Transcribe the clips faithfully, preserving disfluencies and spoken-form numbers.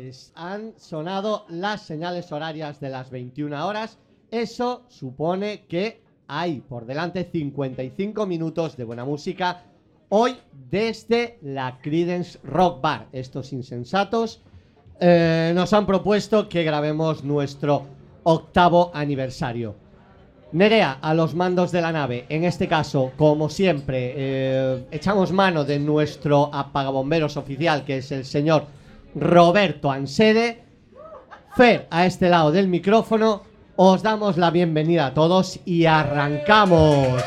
Pues han sonado las señales horarias de las veintiuna horas. Eso supone que hay por delante cincuenta y cinco minutos de buena música hoy desde la Creedence Rock Bar. Estos insensatos eh, nos han propuesto que grabemos nuestro octavo aniversario. Nerea, a los mandos de la nave. En este caso, como siempre, eh, echamos mano de nuestro apagabomberos oficial, que es el señor Roberto Ansede. Fer, a este lado del micrófono. Os damos la bienvenida a todos y arrancamos.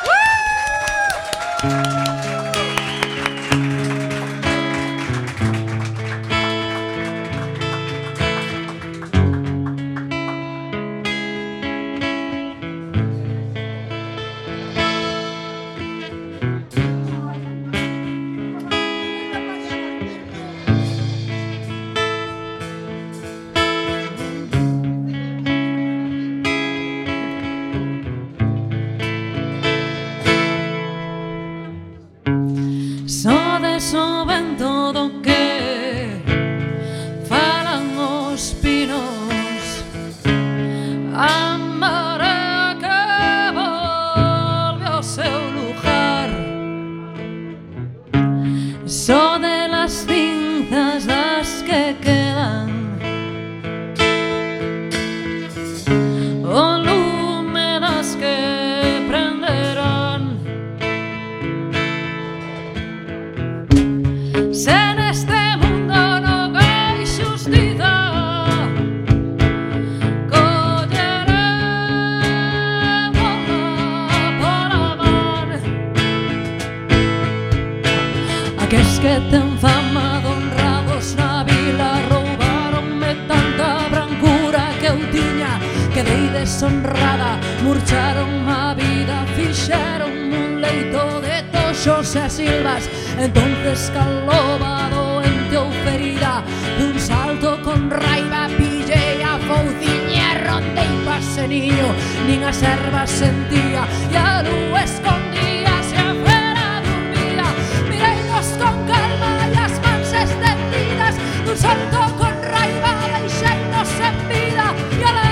Deshonrada, murcharon a vida, fixeron un leito de toxos e silvas. Entonces calobado en teu ferida, dun salto con raiva pillei a fouciña e rondei pase niño, nin as ervas sentía e a lúa escondíase afuera dormía. Mireinos con calma e as mans extendidas, dun salto con raiva deixeinos en vida e a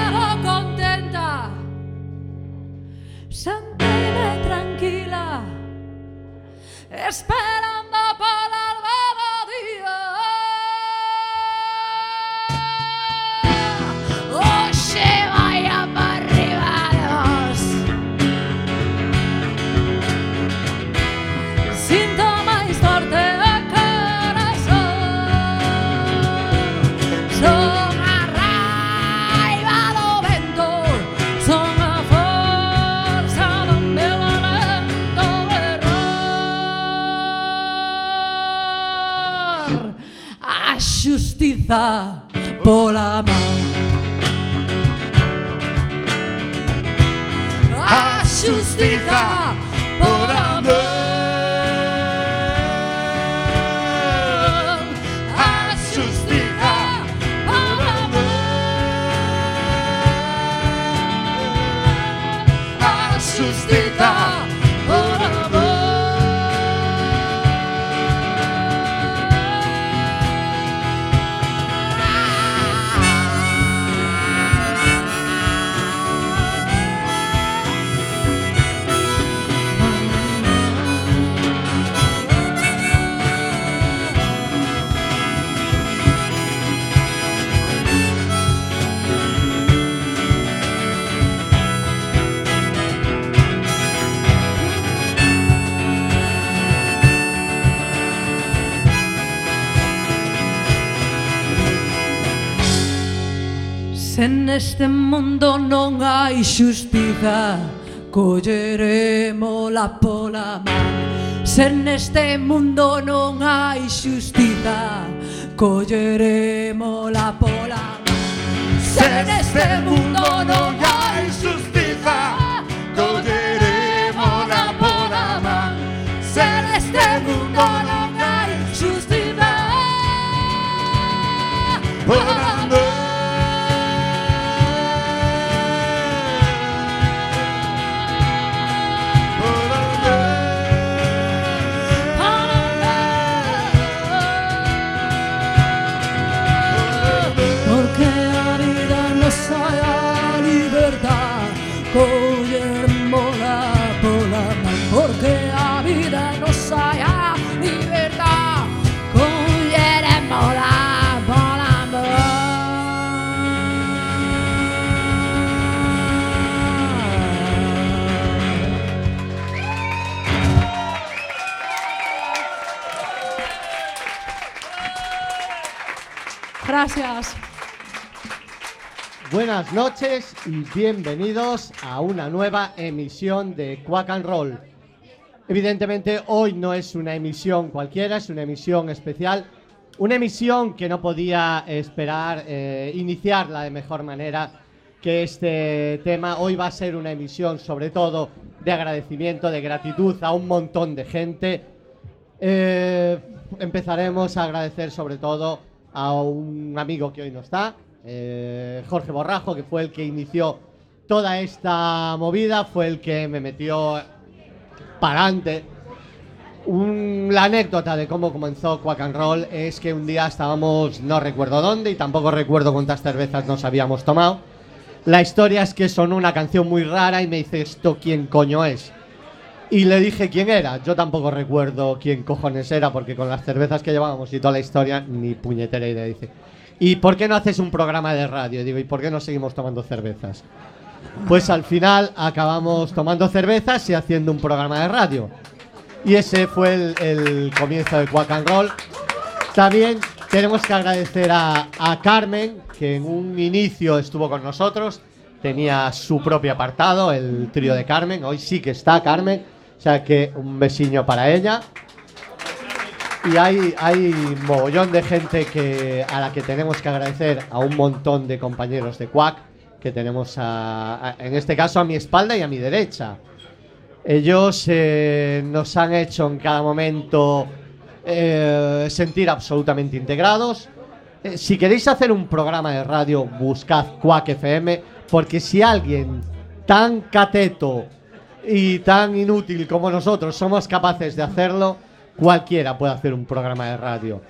sentirme tranquila, esperando por el nuevo día. Oxe, vaya para arriba, Dios. Sinto máis forte o corazón. Son a raiva do vento, son a xustiza pola man. A xustiza pola man. A xustiza pola man. A xustiza pola man. Se neste mundo non hai xustiza, collerémola pola man. Se neste mundo non hai xustiza, collerémola pola man. Se neste mundo non hai xustiza, collerémola pola man. Se neste mundo non hai xustiza, pola man. Gracias. Buenas noches y bienvenidos a una nueva emisión de Quack and Roll. Evidentemente hoy no es una emisión cualquiera, es una emisión especial. Una emisión que no podía esperar eh, iniciarla de mejor manera que este tema. Hoy va a ser una emisión sobre todo de agradecimiento, de gratitud a un montón de gente. Eh, empezaremos a agradecer sobre todo a un amigo que hoy no está, eh, Jorge Borrajo, que fue el que inició toda esta movida, fue el que me metió para adelante. Un, la anécdota de cómo comenzó Quack and Roll es que un día estábamos, no recuerdo dónde y tampoco recuerdo cuántas cervezas nos habíamos tomado. La historia es que sonó una canción muy rara y me dice, ¿esto quién coño es? Y le dije quién era. Yo tampoco recuerdo quién cojones era, porque con las cervezas que llevábamos y toda la historia, ni puñetera idea. Dice, ¿y por qué no haces un programa de radio? Digo, ¿y por qué no seguimos tomando cervezas? Pues al final acabamos tomando cervezas y haciendo un programa de radio. Y ese fue el, el comienzo de Quack and Roll. También tenemos que agradecer a, a Carmen, que en un inicio estuvo con nosotros. Tenía su propio apartado, el trío de Carmen. Hoy sí que está Carmen, o sea que un besiño para ella. Y hay, hay mogollón de gente que, a la que tenemos que agradecer, a un montón de compañeros de Quack, que tenemos a, a, en este caso a mi espalda y a mi derecha. Ellos eh, nos han hecho en cada momento eh, sentir absolutamente integrados. Eh, si queréis hacer un programa de radio, buscad Quack F M, porque si alguien tan cateto y tan inútil como nosotros somos capaces de hacerlo, cualquiera puede hacer un programa de radio.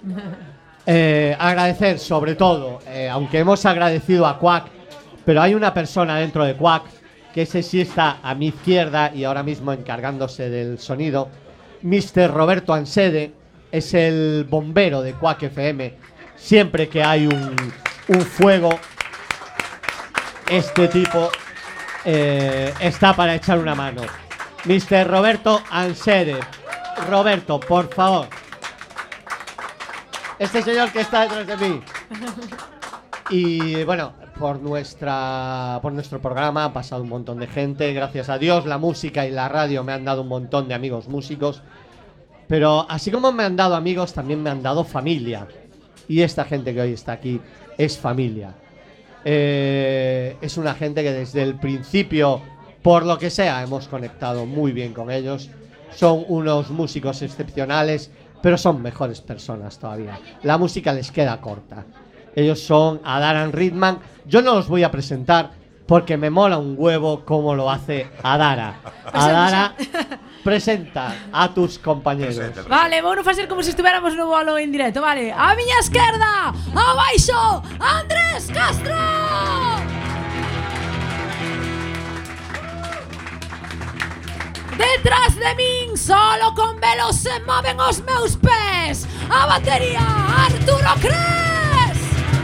Eh, agradecer sobre todo, eh, aunque hemos agradecido a Quack, pero hay una persona dentro de Quack que ese sí está a mi izquierda y ahora mismo encargándose del sonido. mister Roberto Ansede es el bombero de Quack F M. Siempre que hay un, un fuego, este tipo eh, está para echar una mano. mister Roberto Ansede. Roberto, por favor. Este señor que está detrás de mí. Y bueno, por nuestra por nuestro programa ha pasado un montón de gente. Gracias a Dios, la música y la radio me han dado un montón de amigos músicos. Pero así como me han dado amigos, también me han dado familia. Y esta gente que hoy está aquí es familia. Eh, es una gente que desde el principio, por lo que sea, hemos conectado muy bien con ellos. Son unos músicos excepcionales, pero son mejores personas todavía. La música les queda corta. Ellos son Adara and Ritman. Yo no los voy a presentar porque me mola un huevo cómo lo hace Adara. Adara, presenta a tus compañeros. Vale, vamos a hacer como si estuviéramos no bolo en directo, vale. A miña esquerda, abaixo, Andrés Castro. Detrás de min, solo con velos se moven os meus pés. A batería, Arturo Cres.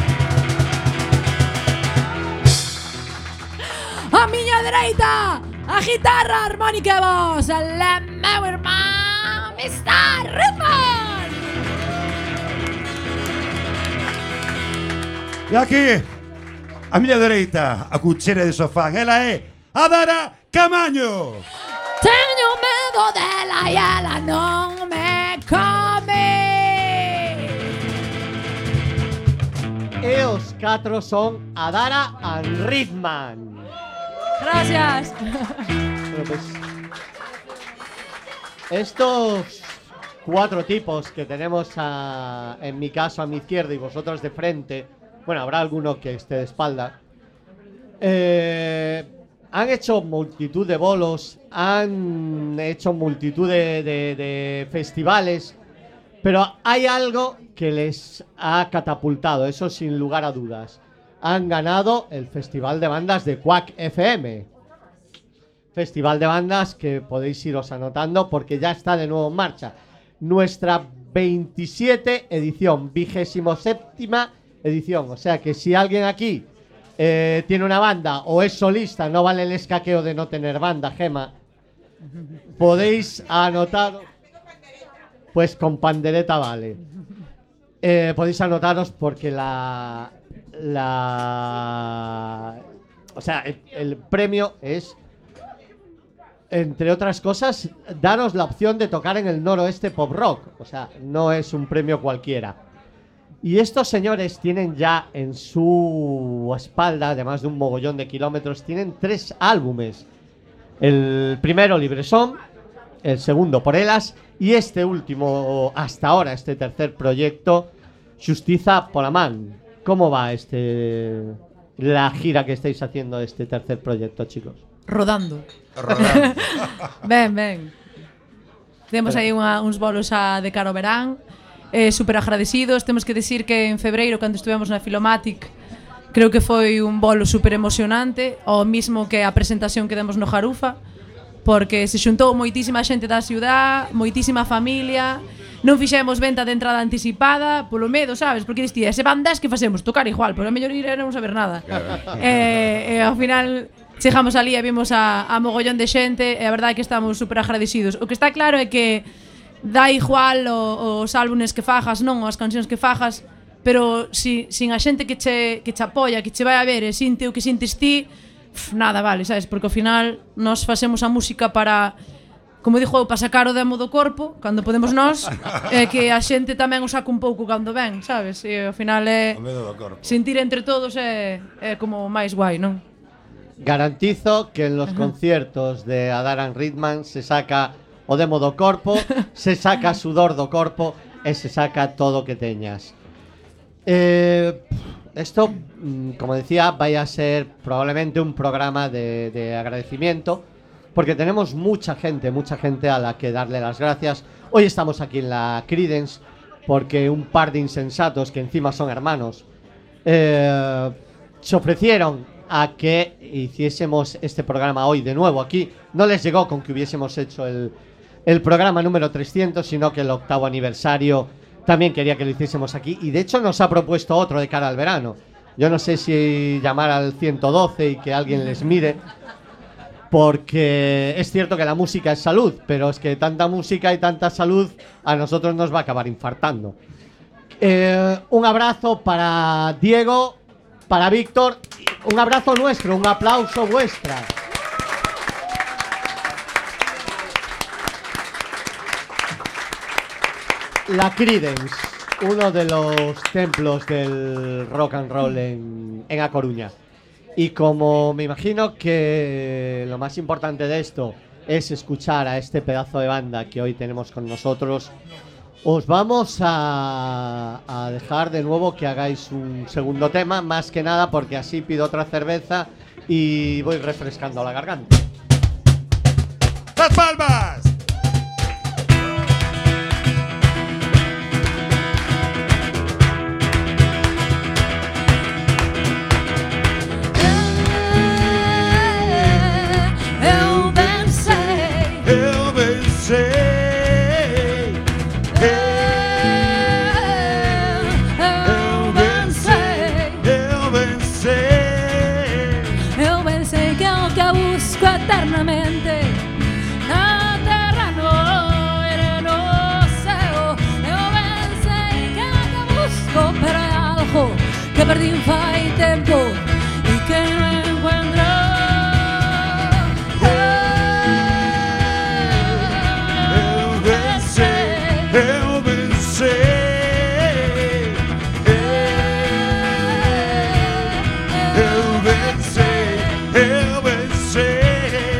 A miña dereita, a guitarra, armónica e voz, el meu irmán, mister Ritman. E aquí, a miña dereita, a cuchera de sofá, ela é Adara Camaño. Teño medo dela e ela non me come. E os catro son Adara and Ritman. Gracias. Bueno, pues, estos cuatro tipos que tenemos a, en mi caso a mi izquierda y vosotros de frente, bueno, habrá alguno que esté de espalda, eh, han hecho multitud de bolos, han hecho multitud de, de, de festivales, pero hay algo que les ha catapultado, eso sin lugar a dudas. Han ganado el Festival de Bandas de Quack F M. Festival de Bandas que podéis iros anotando porque ya está de nuevo en marcha. Nuestra veintisiete edición, vigésimo séptima edición. O sea que si alguien aquí eh, tiene una banda o es solista, no vale el escaqueo de no tener banda, Gema. Podéis anotar, pues con pandereta vale. Eh, podéis anotaros porque la... la o sea, el, el premio es, entre otras cosas, daros la opción de tocar en el noroeste pop rock. O sea, no es un premio cualquiera. Y estos señores tienen ya en su espalda, además de un mogollón de kilómetros, tienen tres álbumes. El primero, Libresón, el segundo, Por Elas, y este último, hasta ahora, este tercer proyecto, Xustiza Pola Man. ¿Cómo va este la gira que estáis haciendo de este tercer proyecto, chicos? Rodando. Rodando. Ben, ben. Temos aí unha, uns bolos a de cara ao verán. Eh, super agradecidos. Temos que decir que en febreiro, cando estivemos na Filomatic, creo que foi un bolo super emocionante, o mismo que a presentación que demos no Jarufa, porque se xuntou moitísima xente da ciudad, moitísima familia. Non fixemos venta de entrada anticipada polo medo, sabes? Porque distía, se van dez que facemos, tocar igual, pero a mellor ir non saber nada. E eh, eh, ao final chegamos ali e vimos a, a mogollón de xente, e a verdade é que estamos super agradecidos. O que está claro é que dá igual o, os álbumes que fajas, non, as cancións que fajas, pero si, sin a xente que che, que che apoia, que che vai a ver e sinte o que sintes ti, pf, nada vale, sabes? Porque ao final nós facemos a música para, como dixo eu, para sacar o demo do corpo, cando podemos nós, e que a xente tamén o saca un pouco cando ven, sabes? E ao final é sentir entre todos é, é como máis guai, non? Garantizo que en los Ajá. conciertos de Adaran Ritman se saca o demo do corpo, se saca sudor do corpo e se saca todo o que teñas. Eh, esto, como decía, vai a ser probablemente un programa de, de agradecimiento, porque tenemos mucha gente, mucha gente a la que darle las gracias. Hoy estamos aquí en la Creedence porque un par de insensatos, que encima son hermanos, eh, se ofrecieron a que hiciésemos este programa hoy de nuevo aquí. No les llegó con que hubiésemos hecho el, el programa número trescientos, sino que el octavo aniversario también quería que lo hiciésemos aquí, y de hecho nos ha propuesto otro de cara al verano. Yo no sé si llamar al ciento doce y que alguien les mire, porque es cierto que la música es salud, pero es que tanta música y tanta salud a nosotros nos va a acabar infartando. Eh, un abrazo para Diego, para Víctor, un abrazo nuestro, un aplauso vuestra. La Creedence, uno de los templos del rock and roll en, en A Coruña. Y como me imagino que lo más importante de esto es escuchar a este pedazo de banda que hoy tenemos con nosotros, os vamos a, a dejar de nuevo que hagáis un segundo tema, más que nada porque así pido otra cerveza y voy refrescando la garganta. ¡Las palmas! Eternamente na terra, no aire, no ceo. Eu pensei que era que busco, pero é algo que perdí fai tempo e que non encuentro. Eu pensei, eu pensei, eu pensei, eu pensei.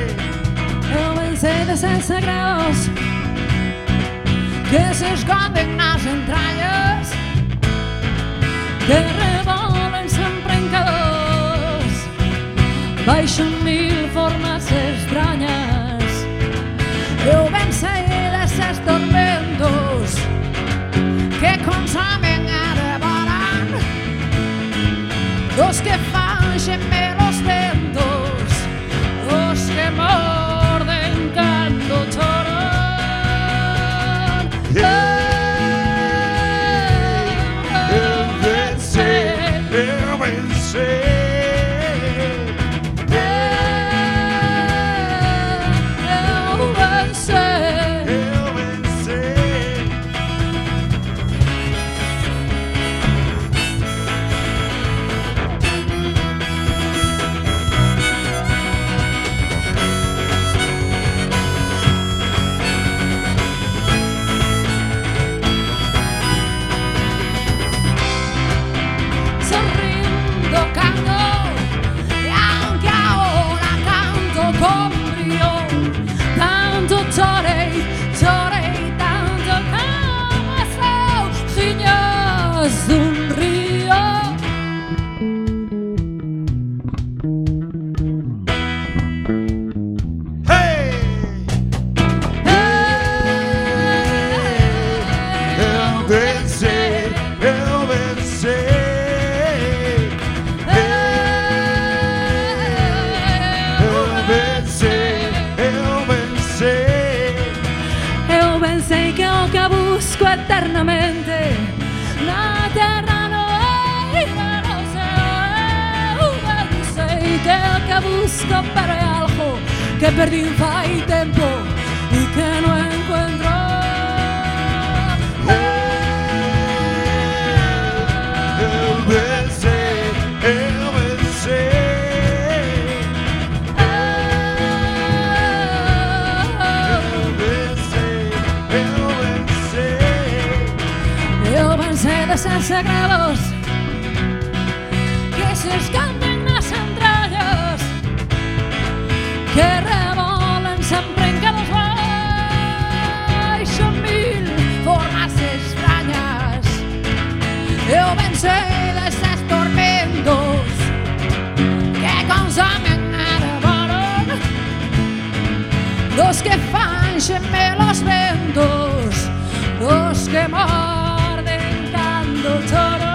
Desses segredos que se esconden nas entrañas, que revolen sempre en caos, baixo mil formas extrañas. Eu ben sei deses tormentos que consomen e devoran, dos que fan xemer os ventos, dos que morden cando choran. Eu vencei, eu vencei, dun río. Hey! Eu venci, eu venci. Eu venci, eu venci. Eu pensei que o que busco eternamente na terra non è, non sei. Eu pensei que o que busco pero é algo que perdí fai tempo e que non encuentro. Eu venci, eu venci. Eu venci, eu venci. Eu pensei deses segredos que se escanden nas entrañas, que rebolan sempre en cada baixo mil formas extrañas. Eu pensei deses tormentos que consomen e devoran, dos que fan xemer los ventos, dos que morden cando choran.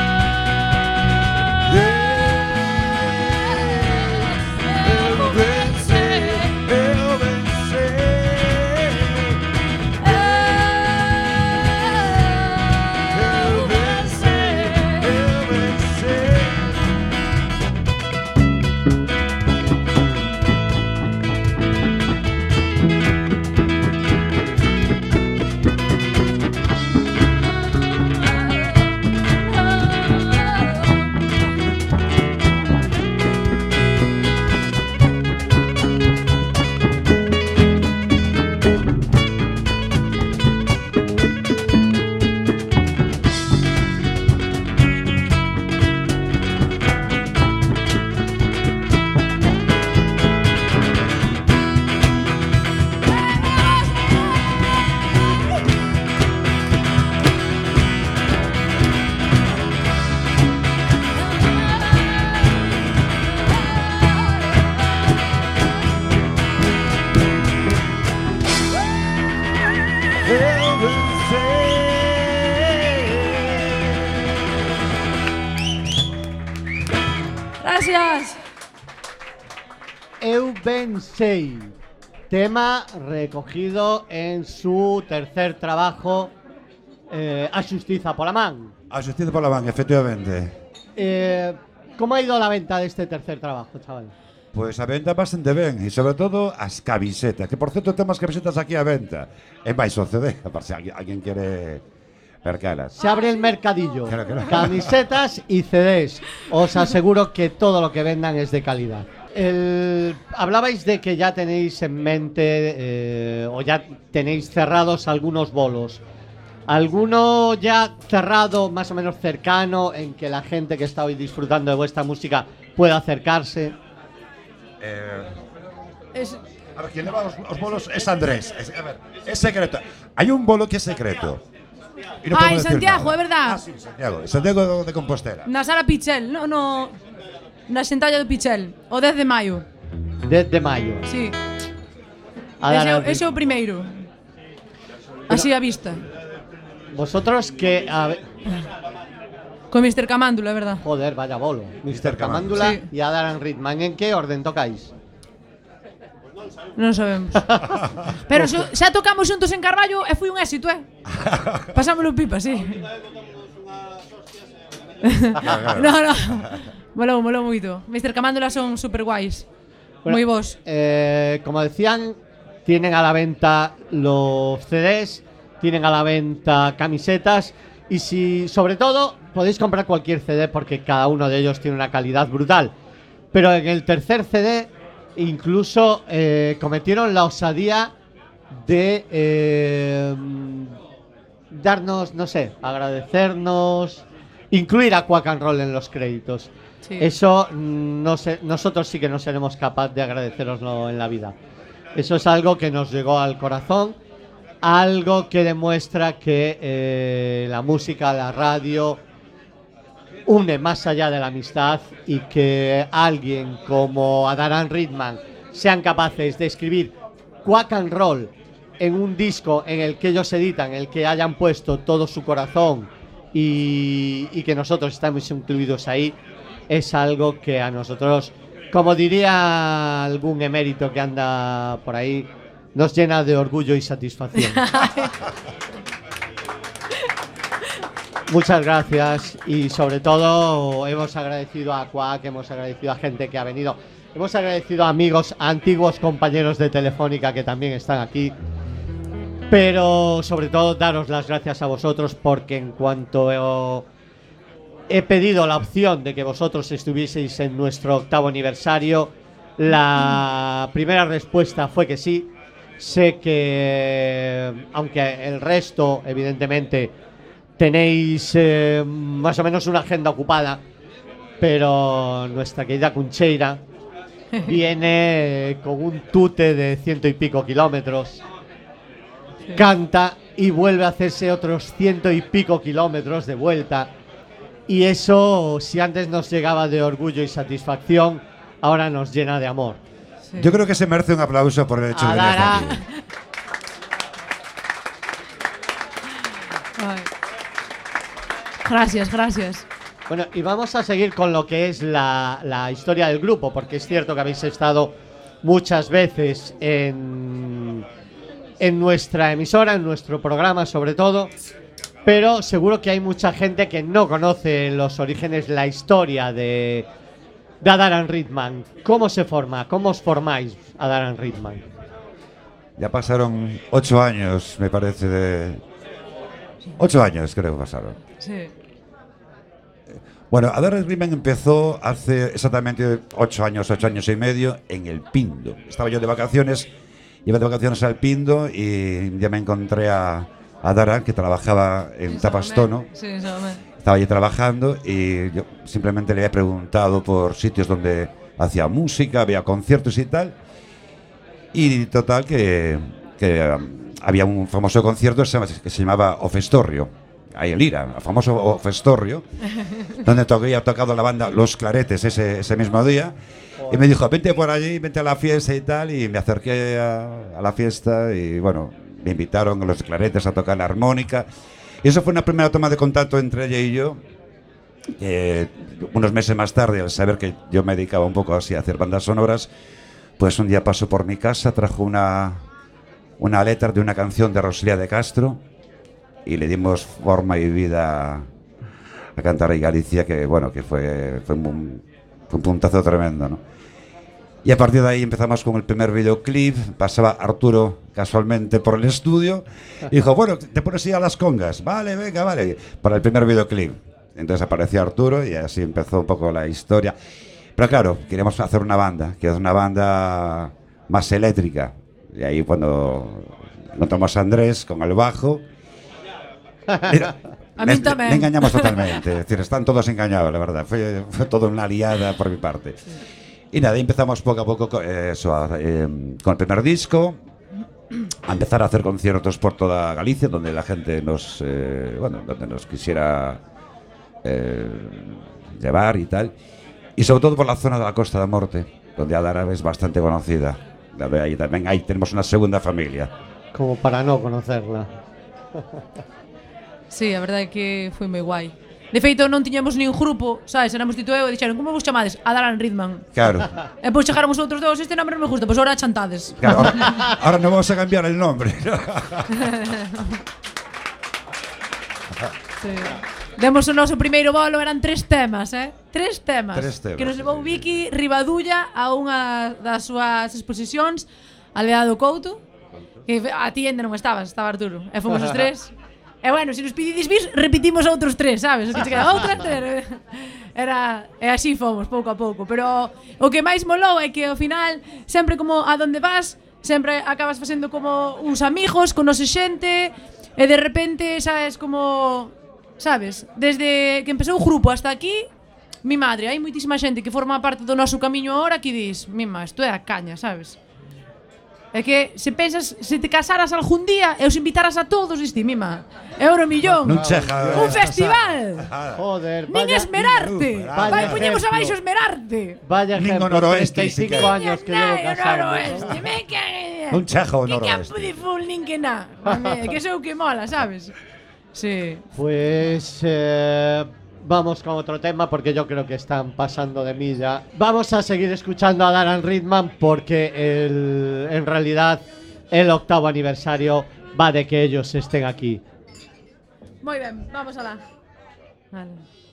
Eu venci, eu venci. Eu venci, eu venci. Eu venci. Gracias. Eu Bensei, tema recogido en su tercer trabajo, eh, A Xustiza pola Man. A Xustiza pola Man, efectivamente. Eh, ¿Cómo ha ido la venta de este tercer trabajo, chaval? Pois a venta bastante ben, e sobre todo as camisetas, que por certo temos camisetas aquí a venta. E máis o C D, por se alguén, alguén quere mercalas. Se abre el mercadillo, Claro, claro. camisetas y C Ds. Os aseguro que todo lo que vendan es de calidad. El, hablabais de que ya tenéis en mente eh, o ya tenéis cerrados algunos bolos. ¿Alguno ya cerrado, más o menos cercano, en que la gente que está hoy disfrutando de vuestra música pueda acercarse? Eh, Es, a ver, quien leva os, os bolos es Andrés. Es, a ver, es secreto. Hay un bolo que es secreto. Y no Ah, podemos en decir Santiago, nada. é verdad. Ah, sí, Santiago. Santiago de Compostela. na sala Pichel, no, no, na xentalla do Pichel, o dez de maio. dez de mayo. Sí, A ese, dar- ese é o primeiro. Así a vista. Vosotros que... a ver- Con mister Camándula, é verdad. joder, vaya bolo. mister Camándula. Camándula Sí. y Adaran Ritman. ¿En qué orden tocáis? Non sabemos. Pero xo, xa tocamos xuntos en Carballo e foi un éxito, eh? Pasámoslo pipa, sí. No, no. Molou, molou moito. mister Camándula son super guais. Bueno, Moi vos. Eh, como decían, tienen a la venta los C Ds, tienen a la venta camisetas y si, sobre todo, podéis comprar cualquier C D porque cada uno de ellos tiene una calidad brutal. Pero en el tercer C D incluso eh, cometieron la osadía de eh, darnos, no sé, agradecernos, incluir a Quack and Roll en los créditos. Sí. Eso mm, no sé, nosotros sí que no seremos capaces de agradeceroslo en la vida. Eso es algo que nos llegó al corazón, algo que demuestra que eh, la música, la radio une más allá de la amistad, y que alguien como Adaran Ritman sean capaces de escribir Quack and Roll en un disco en el que ellos editan, en el que hayan puesto todo su corazón y, y que nosotros estamos incluidos ahí, es algo que a nosotros, como diría algún emérito que anda por ahí, nos llena de orgullo y satisfacción. Muchas gracias, y sobre todo hemos agradecido a Quack, hemos agradecido a gente que ha venido, hemos agradecido a amigos, a antiguos compañeros de Telefónica que también están aquí, pero sobre todo daros las gracias a vosotros, porque en cuanto he, he pedido la opción de que vosotros estuvieseis en nuestro octavo aniversario, la primera respuesta fue que sí. Sé que, aunque el resto evidentemente tenéis eh, más o menos una agenda ocupada, pero nuestra querida Cuncheira viene con un tute de ciento y pico kilómetros, sí. Canta y vuelve a hacerse otros ciento y pico kilómetros de vuelta, y eso, si antes nos llegaba de orgullo y satisfacción, ahora nos llena de amor. Sí. Yo creo que se merece un aplauso por el hecho de venir hasta aquí. Gracias, gracias. Bueno, y vamos a seguir con lo que es la, la historia del grupo, porque es cierto que habéis estado muchas veces en, en nuestra emisora, en nuestro programa sobre todo, pero seguro que hay mucha gente que no conoce los orígenes, la historia de, de Adaran Ritman. ¿Cómo se forma? ¿Cómo os formáis, Adaran Ritman? Ya pasaron ocho años, me parece, de... Ocho años creo que pasaron. Sí. Bueno, Adaran Ritman empezó hace exactamente ocho años, ocho años y medio, en El Pindo. Estaba yo de vacaciones, iba de vacaciones al Pindo y ya me encontré a Adaran, que trabajaba en Tapastono. Sí, solamente. Estaba allí trabajando y yo simplemente le había preguntado por sitios donde hacía música, había conciertos y tal. Y total que, que um, había un famoso concierto que se llamaba Ofestorrio. Ahí el Ira, el famoso Ofestorrio, donde to había tocado la banda Los Claretes ese, ese mismo día. Y me dijo, vente por allí, vente a la fiesta y tal. Y me acerqué a, a la fiesta y bueno, me invitaron a Los Claretes a tocar la armónica. Y eso fue una primera toma de contacto entre ella y yo. Eh, unos meses más tarde, al saber que yo me dedicaba un poco así a hacer bandas sonoras, pues un día pasó por mi casa, trajo una, una letra de una canción de Rosalía de Castro y le dimos forma y vida a Cantar en Galicia, que bueno, que fue, fue, un, fue un puntazo tremendo, ¿no? Y a partir de ahí empezamos con el primer videoclip. Pasaba Arturo casualmente por el estudio y dijo, bueno, ¿te pones ir a las congas? Vale, venga, vale, para el primer videoclip. Entonces apareció Arturo y así empezó un poco la historia. Pero claro, queríamos hacer una banda, que es una banda más eléctrica. Y ahí cuando encontramos a Andrés con el bajo, mira, a mí me, también. me engañamos totalmente. Es decir, están todos engañados, la verdad. Fue, fue todo una liada por mi parte. Y nada, empezamos poco a poco con, eh, eso, eh, con el primer disco, a empezar a hacer conciertos por toda Galicia, donde la gente nos, eh, bueno, donde nos quisiera eh, llevar y tal. Y sobre todo por la zona de la Costa da Morte, donde Adaran es bastante conocida. Ahí también ahí tenemos una segunda familia. Como para no conocerla. Sí, a verdade é que foi moi guai. De feito, non tiñamos nin grupo, sabes? Éramos Tito e eu e dixeron, como vos chamades? Adaran Ritman. Claro. E pois chegaron os outros dous, este nombre non me gusta, pois ahora chantades. Claro, ahora, ahora non vamos a cambiar el nombre. Sí. Demos o noso primeiro bolo, eran tres temas, eh? Tres temas. Tres temas. Que nos levou Vicky Ribadulla a unha das súas exposicións, a Aldea do Couto. Que a ti ainda non estabas, estaba Arturo. E fomos os tres. E bueno, se nos pedides bis, repetimos outros tres, sabes? O que se queda outra, tres. Era, e así fomos, pouco a pouco. Pero o que máis molou é que ao final, sempre como a donde vas, sempre acabas facendo como uns amigos, conoce xente, e de repente, sabes, como... Sabes, desde que empezou o grupo hasta aquí, mi madre, hai moitísima xente que forma parte do noso camiño agora que dis, mima, isto é a caña, sabes? É que se pensas, se te casaras algún día e os invitaras a todos, diste, mima, euro millón. Non chega. Un festival. Joder, Nin vaya, esmerarte. Vaya Vai, poñemos ejemplo. abaixo esmerarte. vaya Nin ejemplo, o noroeste, treinta y cinco siquiera. años que llevo Nai, o casado. noroeste, me cae. Non chega o Que campo noroeste. de full nin que na. Home, que sou que mola, sabes? Sí. Pues eh, vamos con otro tema porque yo creo que están pasando de mí ya. Vamos a seguir escuchando a Darren Ridman porque el, en realidad el octavo aniversario va de que ellos estén aquí. Moi ben, vamos alá. Vale.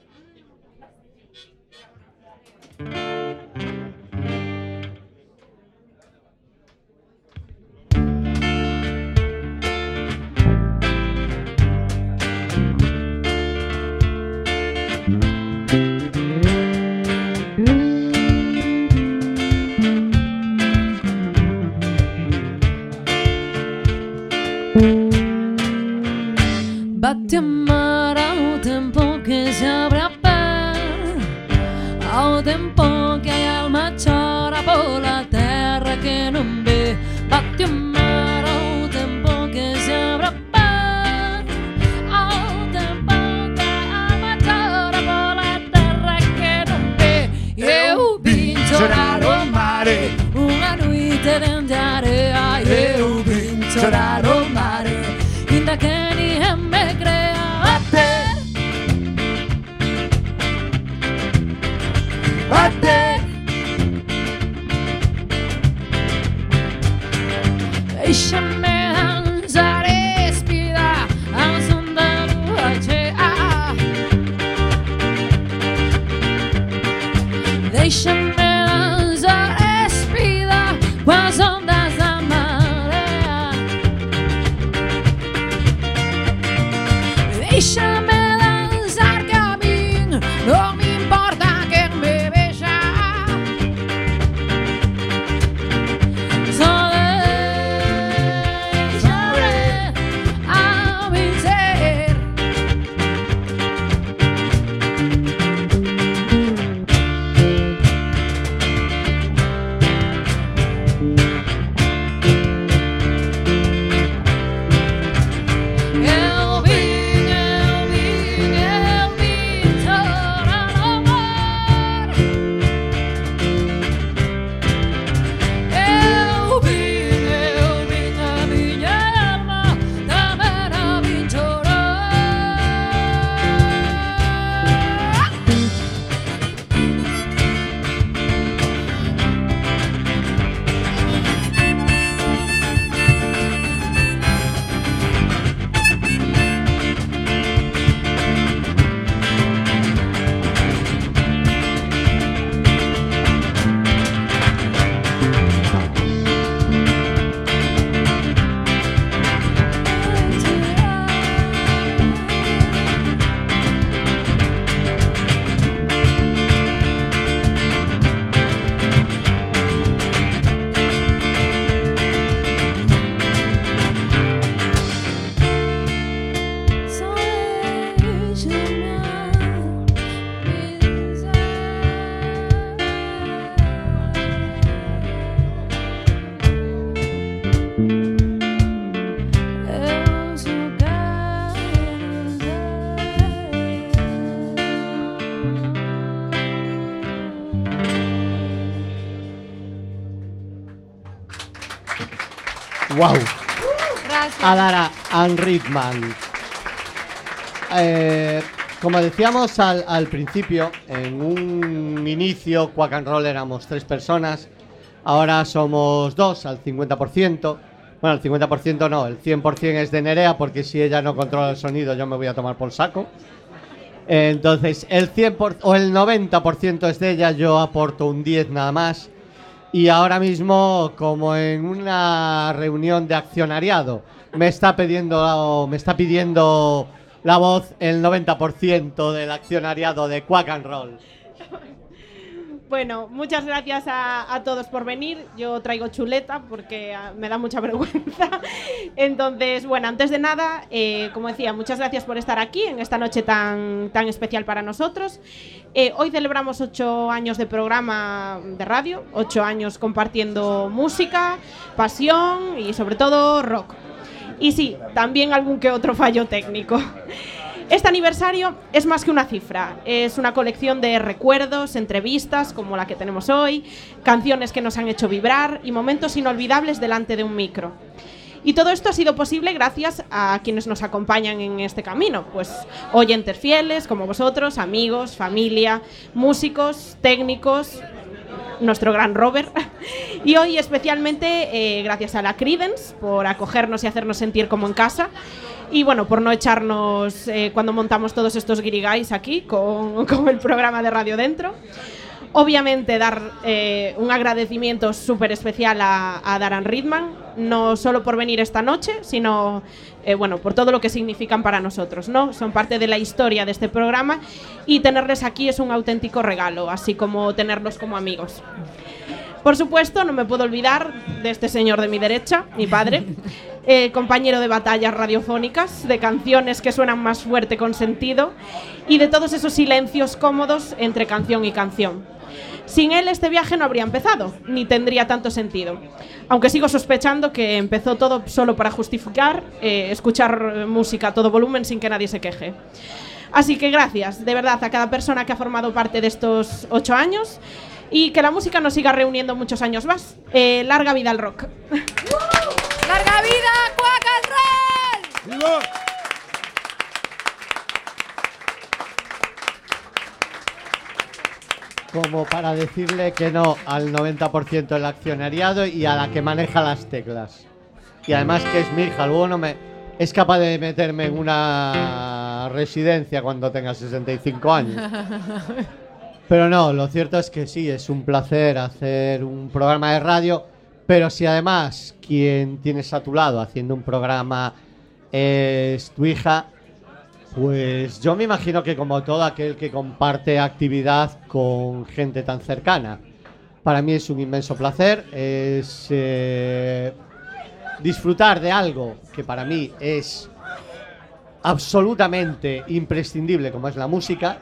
Vatti a mare ao tempo che si apre a per, ao tempo che hai al macciora per la terra che non ve. Vatti a mare ao tempo che si apre a per, ao tempo che hai al macciora per la terra che non ve. Eu vinto raro mare, una noite d'andare, eu vinto raro mare, inda che ni me crea batte, batte. Deixa-me dançar e respirar ao som da lua cheia. Deixa-me dançar e respirar com as ondas da maré. Deixa-me dançar caminho, não me importa quem me veja. Só deixa-me a mim ser. Eu vim, eu vim, eu vim chorar amor. Eu vim, eu vim a minha alma também a vim chorar. Só deixa-me eu só ¡Wow! Gracias. A Dara and Ridman. Eh, como decíamos al, al principio, en un inicio Quack and Roll éramos tres personas, ahora somos dos al cincuenta por ciento. Bueno, el cincuenta por ciento no, el cien por ciento es de Nerea, porque si ella no controla el sonido yo me voy a tomar por saco. Entonces el cien por ciento o el noventa por ciento es de ella, yo aporto un diez nada más. Y ahora mismo, como en una reunión de accionariado, me está pidiendo, me está pidiendo la voz el noventa por ciento del accionariado de Quack and Roll. Bueno, muchas gracias a, a todos por venir. Yo traigo chuleta porque uh, me da mucha vergüenza. Entonces, bueno, antes de nada, eh, como decía, muchas gracias por estar aquí en esta noche tan, tan especial para nosotros. Eh, hoy celebramos ocho años de programa de radio, ocho años compartiendo música, pasión y sobre todo rock. Y sí, también algún que otro fallo técnico. Este aniversario es más que una cifra, es una colección de recuerdos, entrevistas como la que tenemos hoy, canciones que nos han hecho vibrar y momentos inolvidables delante de un micro. Y todo esto ha sido posible gracias a quienes nos acompañan en este camino, pues oyentes fieles como vosotros, amigos, familia, músicos, técnicos, nuestro gran Robert. Y hoy especialmente eh, gracias a la Creedence por acogernos y hacernos sentir como en casa. Y bueno, por no echarnos eh, cuando montamos todos estos guirigais aquí con, con el programa de radio dentro. Obviamente dar eh, un agradecimiento súper especial a, a Daran Ridman, no solo por venir esta noche, sino eh, bueno, por todo lo que significan para nosotros, ¿no? Son parte de la historia de este programa y tenerles aquí es un auténtico regalo, así como tenerlos como amigos. Por supuesto, no me puedo olvidar de este señor de mi derecha, mi padre, eh, compañero de batallas radiofónicas, de canciones que suenan más fuerte con sentido y de todos esos silencios cómodos entre canción y canción. Sin él este viaje no habría empezado, ni tendría tanto sentido. Aunque sigo sospechando que empezó todo solo para justificar eh, escuchar música a todo volumen sin que nadie se queje. Así que gracias, de verdad, a cada persona que ha formado parte de estos ocho años y que la música nos siga reuniendo muchos años más. Eh, larga vida al rock. ¡Larga vida, Quack and Roll! ¡Viva! Como para decirle que no al noventa por ciento del accionariado y a la que maneja las teclas. Y además que es mi hija, luego no me... es capaz de meterme en una residencia cuando tenga sesenta y cinco años. Pero no, lo cierto es que sí, es un placer hacer un programa de radio, pero si además quien tienes a tu lado haciendo un programa es tu hija, pues yo me imagino que como todo aquel que comparte actividad con gente tan cercana. Para mí es un inmenso placer, es eh, disfrutar de algo que para mí es absolutamente imprescindible como es la música.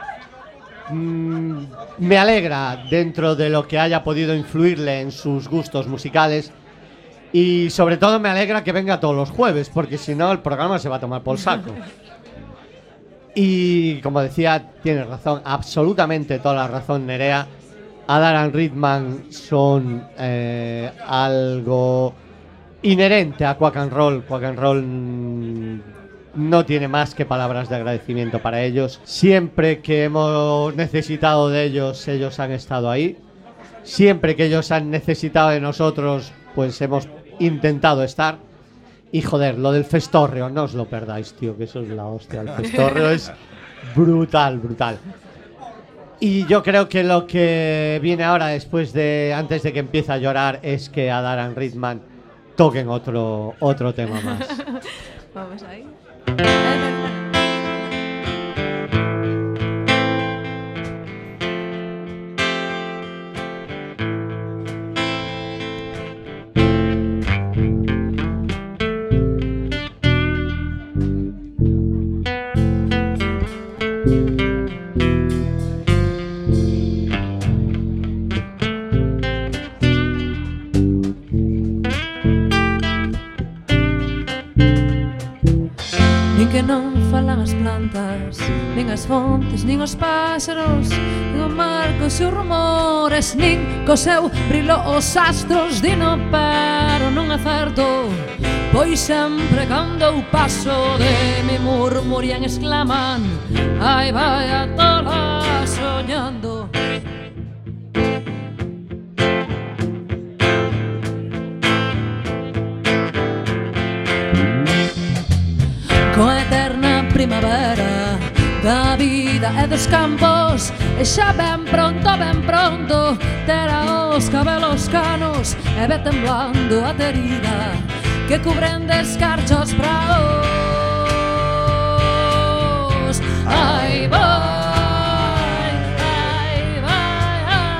Mm, me alegra dentro de lo que haya podido influirle en sus gustos musicales y sobre todo me alegra que venga todos los jueves porque si no el programa se va a tomar por saco. Y como decía, tienes razón, absolutamente toda la razón, Nerea. A Daran Ridman son eh, algo inherente a Quack and Roll. Quack and Roll mm, no tiene más que palabras de agradecimiento para ellos. Siempre que hemos necesitado de ellos, ellos han estado ahí. Siempre que ellos han necesitado de nosotros, pues hemos intentado estar. Y joder, lo del festorreo, no os lo perdáis, tío, que eso es la hostia. El festorreo es brutal, brutal. Y yo creo que lo que viene ahora, después de, antes de que empiece a llorar, es que a Daran Ridman toquen otro, otro tema más. Vamos ahí. Que non falan as plantas, nin as fontes, nin os páxaros, nin o mar cos seus rumores, nin co seu brilo os astros. Dino pero non acerto, pois sempre cando o paso de me murmurían, exclaman: ai vai a tola soñando. Coa eterna primavera da vida e dos campos, e xa ben pronto, ben pronto terá os cabelos canos e ve temblando a terida que cubren de escarchos praos. Ai vai, ai vai, ai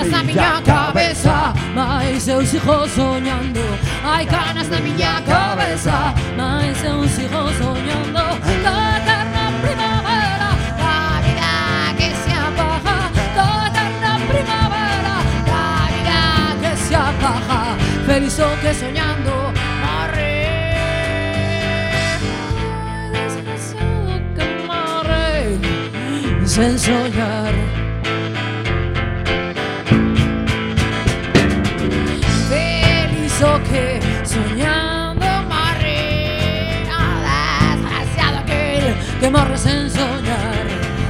canas na miña cabeza, mais eu sigo soñando. Hai canas na miña cabeza, mais eu sigo soñando. Da eterna primavera, da vida que se apaga. Da eterna primavera, da vida que se apaga. Feliz o que soñando morre. Desgraciado que morre sen soñar. Que soñando morre, oh, desgraciado aquel que morre sin soñar.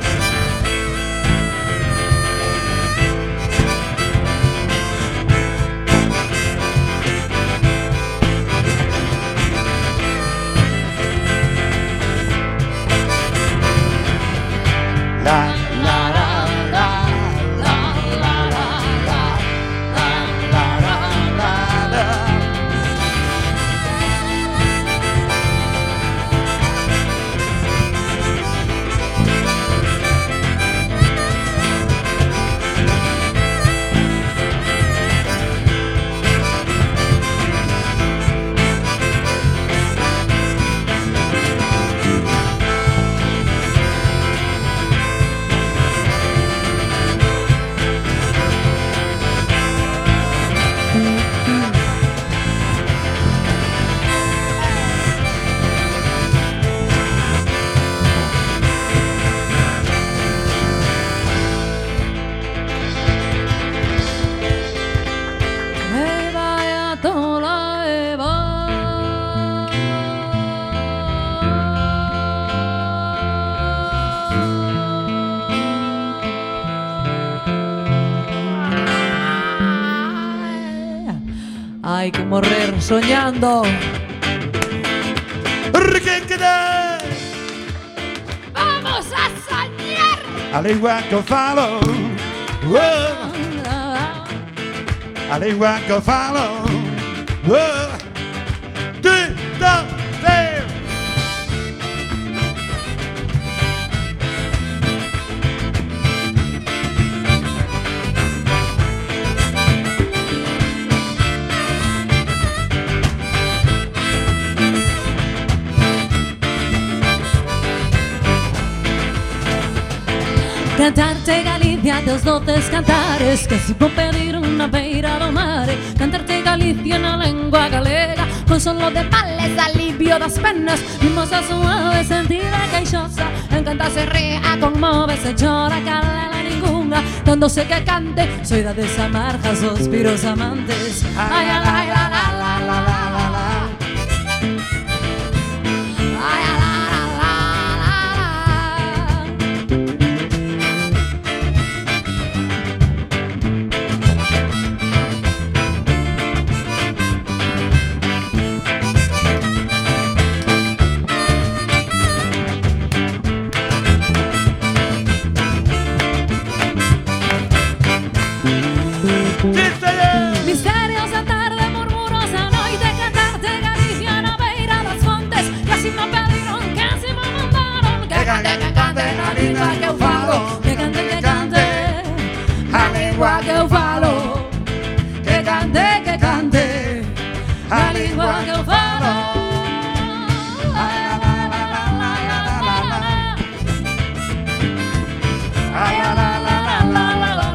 La, la, la. Hay que morrer soñando. Vamos a soñar. A lengua que falo, a lengua que falo, Cantarte Galicia teus doces cantares, que si vou pedir unha beira do mare. Cantarte Galicia na lengua galega, con solo de males, alivio das penas. Mimosa suave, sentida queixosa, encantase rea, conmove, se chora, calela ninguna. Dándose que cante, soidades amargas, suspiros amantes. Ay, ay, ay, la, la, la, la, la, la, la. Ay, ay, la, la, la, la, la. Misteriosa tarde, murmurosa noite, cantarte Galicia na beira das fontes. Que así me pediron, que así me mandaron. Que cante, que cante a lingua que eu falo. Que cante, que cante a lingua que eu falo. Que cante, que cante a lingua que eu falo. Ay, la, la, la, la, la, la, la. Ay, la, la, la, la, la, la, la, la.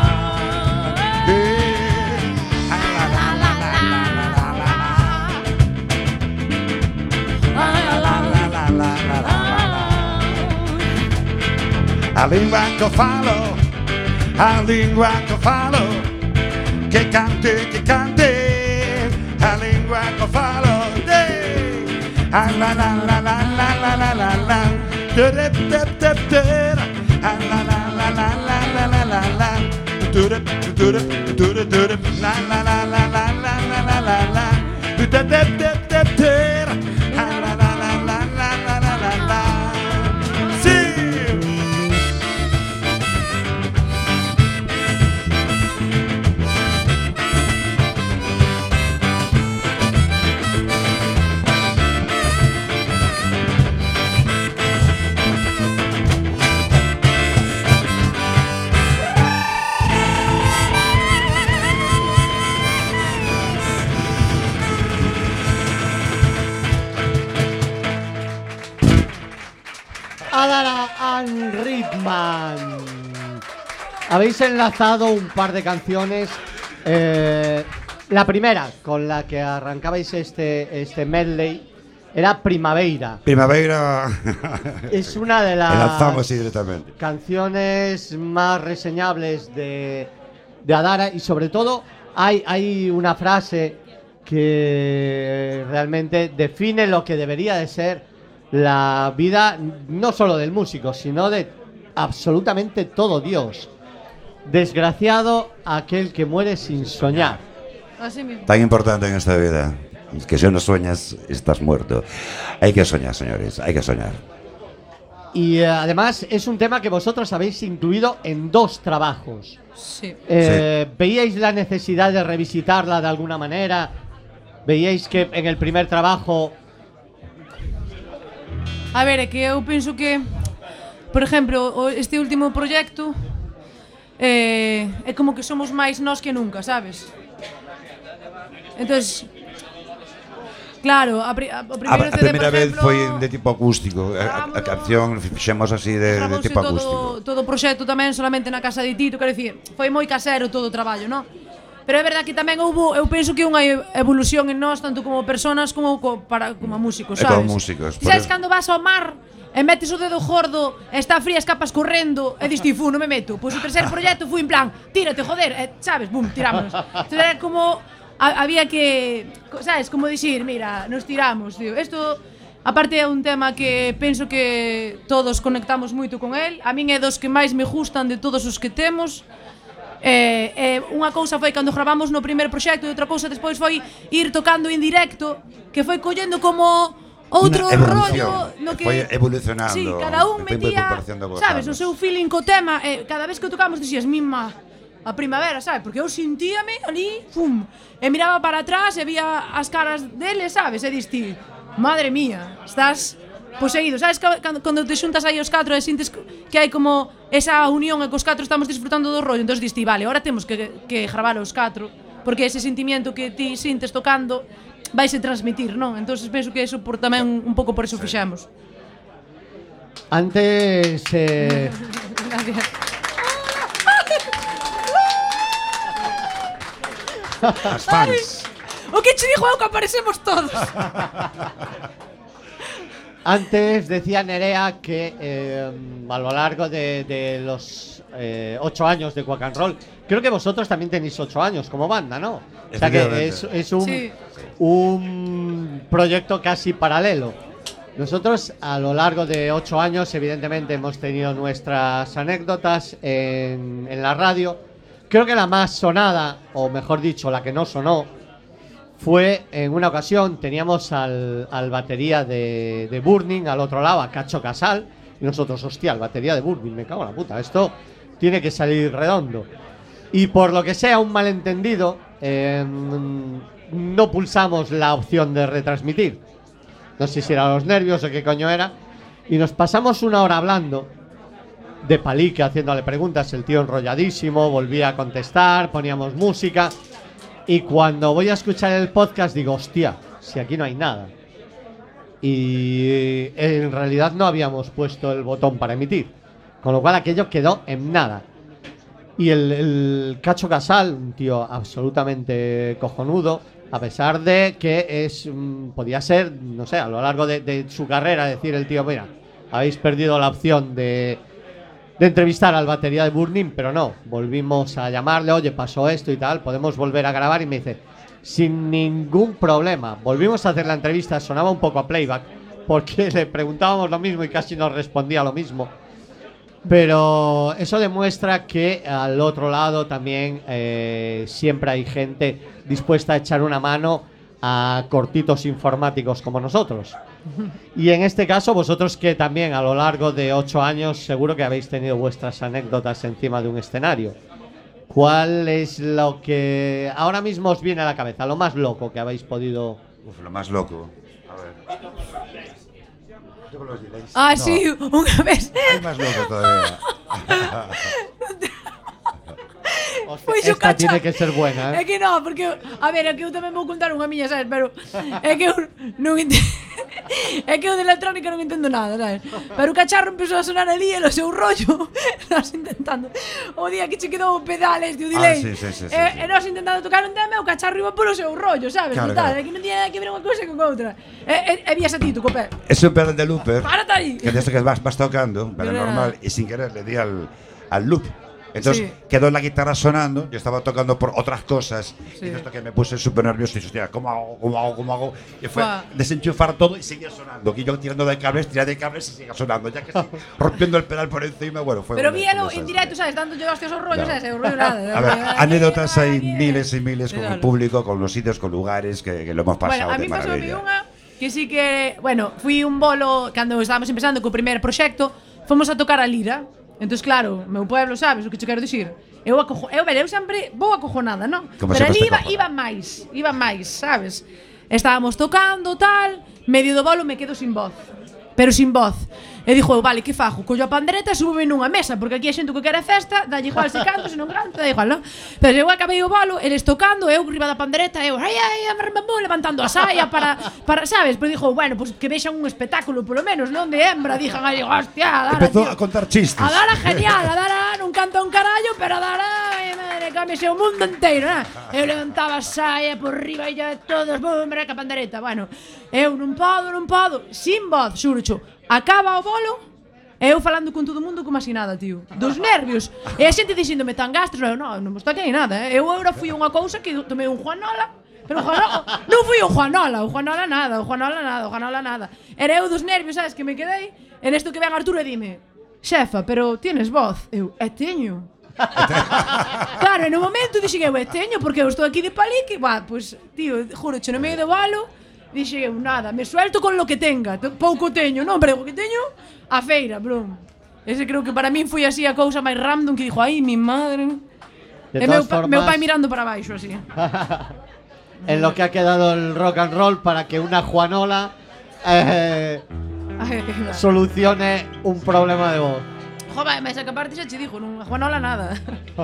A lingua que falo, a lingua que falo, que cante, que cante, a lingua que falo, de, a la la la la la la la la la, de de de de de, a la la la la la la la la la, de de de de de de, la la la la la la la la la la, de de de de de, a la la la la la la la la la, sí. fan. Habéis enlazado un par de canciones. Eh, la primera con la que arrancabais este, este medley era Primavera. Primavera. Es una de las Enlazamos así directamente. canciones más reseñables de, de Adara, y sobre todo hay, hay una frase que realmente define lo que debería de ser la vida, no solo del músico, sino de absolutamente todo Dios. Desgraciado aquel que muere sin soñar. Así mismo. Tan importante en esta vida. Que si no sueñas, estás muerto. Hay que soñar, señores, hay que soñar. Y eh, además es un tema que vosotros habéis incluido en dos trabajos. Sí. Eh, ¿Veíais la necesidad de revisitarla de alguna manera? ¿Veíais que en el primer trabajo... A ver, é que eu penso que, por exemplo, o- este último proxecto eh, é como que somos máis nós que nunca, sabes? Entonces, claro, a, pri a, o A, primeiro a C D, primeira por vez exemplo, foi de tipo acústico. A, a, a canción fixemos así de, de gravouse tipo acústico. todo, todo o proxecto tamén solamente na casa de Tito, quero dicir, foi moi casero todo o traballo, non? Pero é verdade que tamén houbo, eu penso que unha evolución en nós, tanto como personas como co, para como músicos, E sabes? como músicos, Ti por sabes eso. cando vas ao mar e metes o dedo gordo, e está frías capas correndo, e dis ti, fu, non me meto. Pois o terceiro proxecto foi en plan, tírate, joder, e, sabes, bum, tirámonos. Entón era como, a, había que, sabes, como dicir, mira, nos tiramos, tío. Isto, aparte é un tema que penso que todos conectamos moito con el, a min é dos que máis me gustan de todos os que temos. Eh, eh, unha cousa foi cando gravamos no primeiro proxecto e outra cousa despois foi ir tocando en directo, que foi collendo como outro Unha evolución. rollo no que Foi evolucionando. Sí, cada un Foi metía, incorporando cosas. sabes, o seu feeling co tema, e cada vez que o tocamos dicías, mima, a primavera, sabes? Porque eu sentíame ali, fum, e miraba para atrás e vía as caras deles, sabes? E diste, madre mía, estás poseído, sabes que cando, cando te xuntas aí os catro e sintes que hai como esa unión e que os catro estamos disfrutando do rollo, entón diste, vale, ahora temos que, que gravar os catro, porque ese sentimiento que ti sintes tocando vaise transmitir, non? Entón penso que eso por tamén un pouco por eso fixemos. Antes... Eh, Gracias. As fans. O que che dijo eu que aparecemos todos? Antes decía Nerea que eh, a lo largo de, de los eh, ocho años de Quack and Roll, creo que vosotros también tenéis ocho años como banda, ¿no? O sea que es, es un, Sí. un proyecto casi paralelo. Nosotros a lo largo de ocho años evidentemente hemos tenido nuestras anécdotas en, en la radio. Creo que la más sonada, o mejor dicho, la que no sonó, fue en una ocasión, teníamos al, al batería de, de Burning al otro lado, a Cacho Casal, y nosotros, hostia, el batería de Burning, me cago en la puta, esto tiene que salir redondo. Y por lo que sea, un malentendido, eh, no pulsamos la opción de retransmitir. No sé si eran los nervios o qué coño era, y nos pasamos una hora hablando de palique, haciéndole preguntas, el tío enrolladísimo, volvía a contestar, poníamos música. Y cuando voy a escuchar el podcast digo, hostia, si aquí no hay nada. Y en realidad no habíamos puesto el botón para emitir, con lo cual aquello quedó en nada. Y el, el Cacho Casal, un tío absolutamente cojonudo, a pesar de que es mm, podía ser, no sé, a lo largo de, de su carrera decir el tío, mira, habéis perdido la opción de, de entrevistar al batería de Burning, pero no, volvimos a llamarle, oye, pasó esto y tal, podemos volver a grabar, y me dice, sin ningún problema. Volvimos a hacer la entrevista, sonaba un poco a playback, porque le preguntábamos lo mismo y casi nos respondía lo mismo. Pero eso demuestra que al otro lado también eh, siempre hay gente dispuesta a echar una mano a cortitos informáticos como nosotros. Y en este caso, vosotros que también a lo largo de ocho años seguro que habéis tenido vuestras anécdotas encima de un escenario. ¿Cuál es lo que ahora mismo os viene a la cabeza? Lo más loco que habéis podido... Uf, lo más loco. A ver. Yo con los delays. Ah, No, sí, unha vez. Hay más loco todavía. Hostia, Pois o esta Cacho- tiene que ser buena, É ¿eh? que non, porque, a ver, é que eu tamén vou contar unha miña, sabes, pero é que eu non ente... É que eu de electrónica non entendo nada, sabes? Pero o cacharro empezou a sonar ali e o seu rollo. Nós intentando. O día que che quedou o pedal este, o delay. Ah, sí, sí, sí, sí, e, sí. e nós intentando tocar un tema e o cacharro iba polo seu rollo, sabes? Claro, Total, claro. é que non tiña que ver unha cousa con outra. E, e, e vías a ti, tu co pé. Es un pedal de looper. Párate aí. Que desde que vas, vas tocando, pero Mira. normal, y sin querer le di al, al loop. Entonces Sí. quedó la guitarra sonando, yo estaba tocando por otras cosas, Sí. y esto que me puse súper nervioso, y hostia, ¿cómo hago, cómo hago, cómo hago? Y fue Buah. desenchufar todo y seguía sonando. Y yo tirando de cables, tiré de cables y sigue sonando, ya que sí, rompiendo el pedal por encima, bueno, fue... Pero un- víalo un en desastre. directo, sabes, dándolle hostias aos rollos, No. sabes, o rollo nada. A ver, anécdotas hay Bien. miles y miles con el Claro. público, con los sitios, con lugares que, que lo hemos pasado Bueno, a de mí pasou maravilla. unha que sí que, bueno, fui un bolo cando estábamos empezando co primeiro proxecto, fomos a tocar a Lira. Entonces, claro, meu pueblo, sabes o que che quero dicir? Eu acojo, eu, eu sempre vou acojonada, non? Como Pero sempre ali está iba, acojonada. iba máis, iba máis, sabes? Estábamos tocando, tal, medio do bolo me quedo sin voz. Pero sin voz. E dixo, eu, vale, que fajo? Collo a pandereta e súbome nunha mesa, porque aquí a xente que quere festa, dalle igual se canto, se non canto, dá igual, non? Pero eu acabei o bolo, eles tocando, eu riba da pandereta, eu, ai, ai, mamamú, levantando a saia para, para, sabes? Pero dixo, bueno, pues que vexan un espectáculo, polo menos, non de hembra, dixan, ai, hostia, a Dara, Empezó tío. a contar chistes. A Dara genial, a Dara non canta un carallo, pero a Dara, ai, madre, cámese o mundo inteiro, non? Eu levantaba a saia por riba e ya todos, bum, breca a pandereta, bueno. Eu non podo, non podo, sin voz, xurcho. Acaba o bolo, e eu falando con todo o mundo como así nada, tío. Dos nervios. E a xente dixéndome tan gastros, eu, non, non me toquei nada, eh. Eu agora fui unha cousa que tomei un Juanola, pero o Juanola, non fui o Juanola, o Juanola nada, o Juanola nada, o Juanola nada. Era eu dos nervios, sabes, que me quedei. En esto que ven Arturo e dime, xefa, pero tienes voz? Eu, e teño. Claro, en un momento dixen eu, e teño, porque eu estou aquí de palique. Bah, pues, tío, juro, che no medio do balo, dixen eu, nada, me suelto con lo que tenga. Pouco teño, non, pero o que teño, a feira, bro. Ese creo que para min foi así a cousa máis random que dixo, ai, mi madre. De E meu, todas pa, formas, meu pai mirando para baixo, así. en lo que ha quedado el rock and roll para que una Juanola eh, Ai, solucione un problema de voz. Joder, me saca parte xa che dixo, non, a Juanola nada.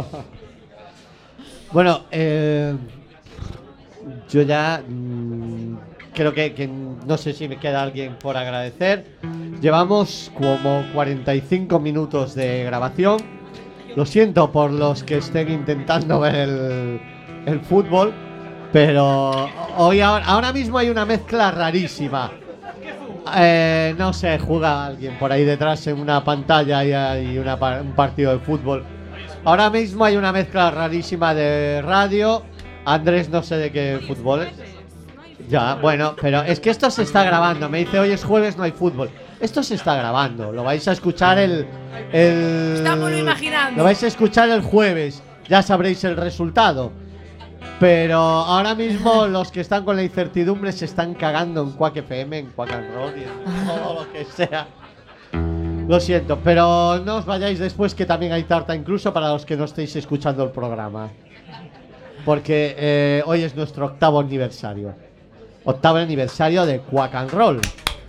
Bueno, eh, yo ya mm, creo que, que no sé si me queda alguien por agradecer. Llevamos como cuarenta y cinco minutos de grabación. Lo siento por los que estén intentando ver el, el fútbol, pero hoy ahora, ahora mismo hay una mezcla rarísima. Eh, no sé, juega alguien por ahí detrás en una pantalla y hay una, pa- un partido de fútbol. Ahora mismo hay una mezcla rarísima de radio. Andrés no sé de qué fútbol es. Ya, bueno, pero es que esto se está grabando. Me dice hoy es jueves, no hay fútbol. Esto se está grabando. Lo vais a escuchar el... el Estamos imaginando. Lo vais a escuchar el jueves. Ya sabréis el resultado. Pero ahora mismo los que están con la incertidumbre se están cagando en Quack F M, en Quack and Roll y en todo lo que sea. Lo siento, pero no os vayáis después que también hay tarta incluso para los que no estéis escuchando el programa. Porque eh, hoy es nuestro octavo aniversario. Octavo aniversario de Quack and Roll.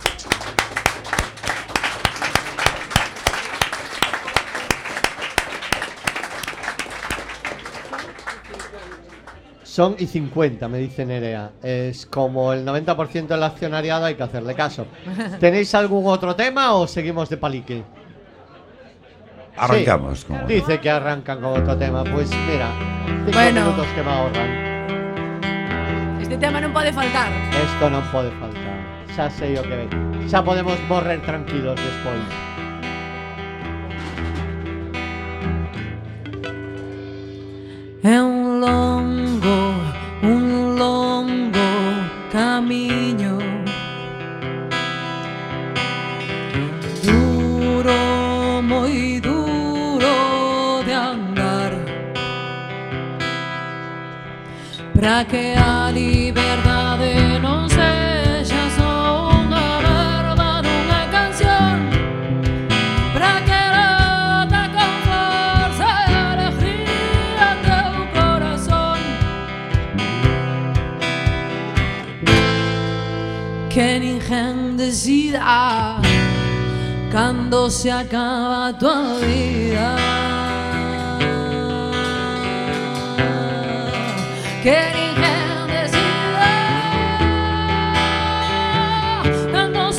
Son y cincuenta, me dice Nerea. Es como el noventa por ciento del accionariado, hay que hacerle caso. ¿Tenéis algún otro tema o seguimos de palique? Arrancamos. Sí, como- dice que arrancan con otro tema. Pues mira, cinco Bueno. minutos que me ahorran. Este tema non pode faltar. Esto non pode faltar. Xa sei o que ven. Xa podemos morrer tranquilos despois. É un longo, un longo camiño, duro, moi duro de andar, para que a liberdade non sexa só unha verba dunha canción, para que lata con forza e alegría teu corazón, que ninguén decida cando se acaba a tua vida, que ninguén decida cando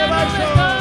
ese vaso.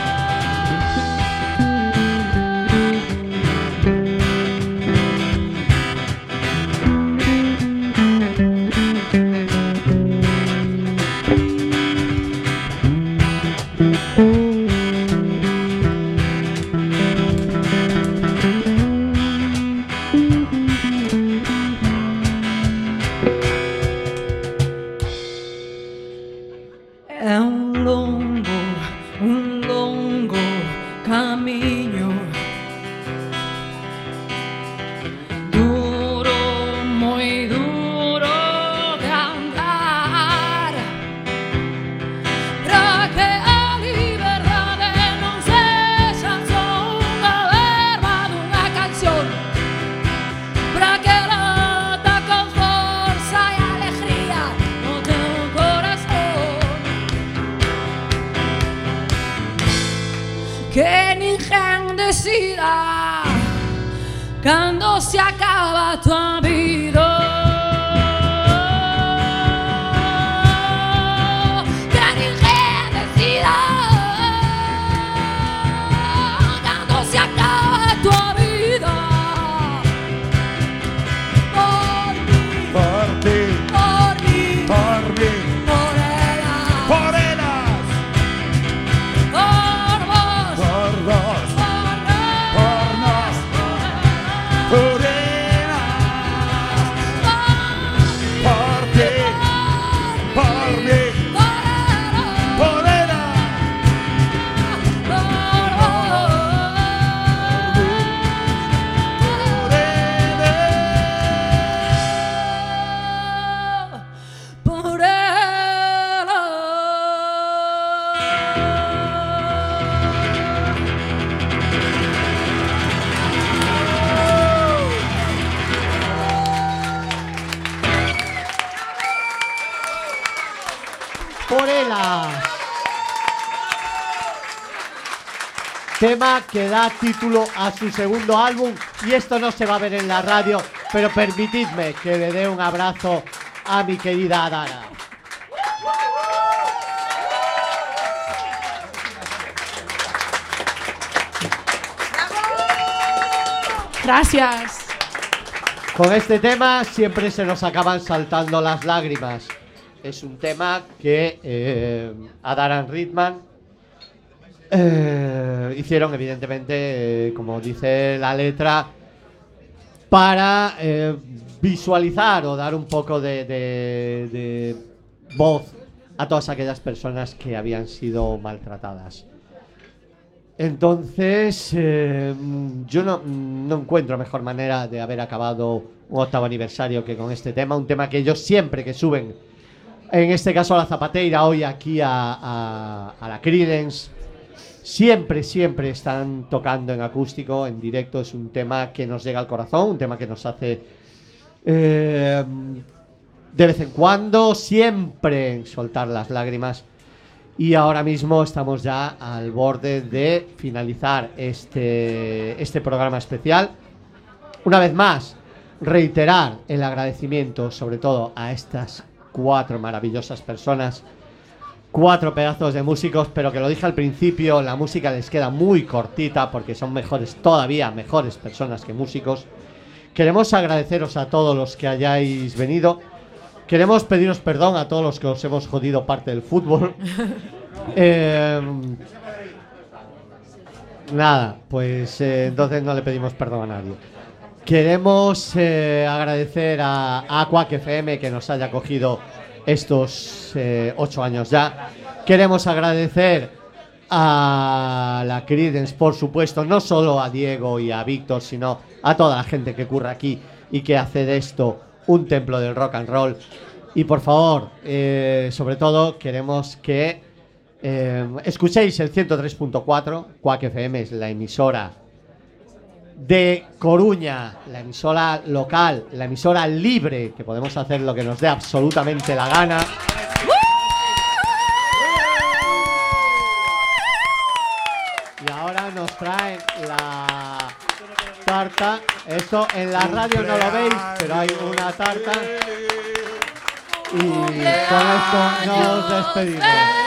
È un lungo, un lungo cammino, duro, muy duro de andar, para que a liberdade non sexa só unha verba dunha canción, para que lata con forza e alegría no teu corazón. Que ninguén decida cando se acaba a tua vida. Que ninguén decida cando se acaba a tua vida. Por mí, Por ti, por mí, por mí, por ela, por ellas, por vos, por vos, por nós, por nos, por ellas, por ti, por mí, por ellas, por ellas. Por ela. Por ellas. Tema que da título a su segundo álbum, y esto no se va a ver en la radio, pero permitidme que le dé un abrazo a mi querida Adara. Gracias. Con este tema siempre se nos acaban saltando las lágrimas. Es un tema que eh, Adara y Ritman eh, hicieron, evidentemente, eh, como dice la letra, para eh, visualizar o dar un poco de, de, de voz a todas aquellas personas que habían sido maltratadas. Entonces, eh, yo no, no encuentro mejor manera de haber acabado un octavo aniversario que con este tema, un tema que ellos siempre que suben, en este caso a la Zapateira, hoy aquí a, a, a la Creedence, siempre, siempre están tocando en acústico, en directo. Es un tema que nos llega al corazón, un tema que nos hace eh, de vez en cuando, siempre soltar las lágrimas. Y ahora mismo estamos ya al borde de finalizar este, este programa especial. Una vez más, reiterar el agradecimiento sobre todo a estas cuatro maravillosas personas, cuatro pedazos de músicos, pero que lo dije al principio, la música les queda muy cortita porque son mejores, todavía mejores personas que músicos. Queremos agradeceros a todos los que hayáis venido. Queremos pediros perdón a todos los que os hemos jodido parte del fútbol. eh, nada, pues eh, entonces no le pedimos perdón a nadie. Queremos eh, agradecer a, a Quack F M que nos haya acogido estos eh, ocho años ya. Queremos agradecer a la Creedence, por supuesto, no solo a Diego y a Víctor, sino a toda la gente que curra aquí y que hace de esto un templo del rock and roll. Y por favor, eh, sobre todo, queremos que eh, escuchéis el ciento tres punto cuatro. Quack F M es la emisora de Coruña, la emisora local, la emisora libre, que podemos hacer lo que nos dé absolutamente la gana. Y ahora nos traen la tarta. Esto en la radio no lo veis, pero hay una tarta. Y con esto nos despedimos.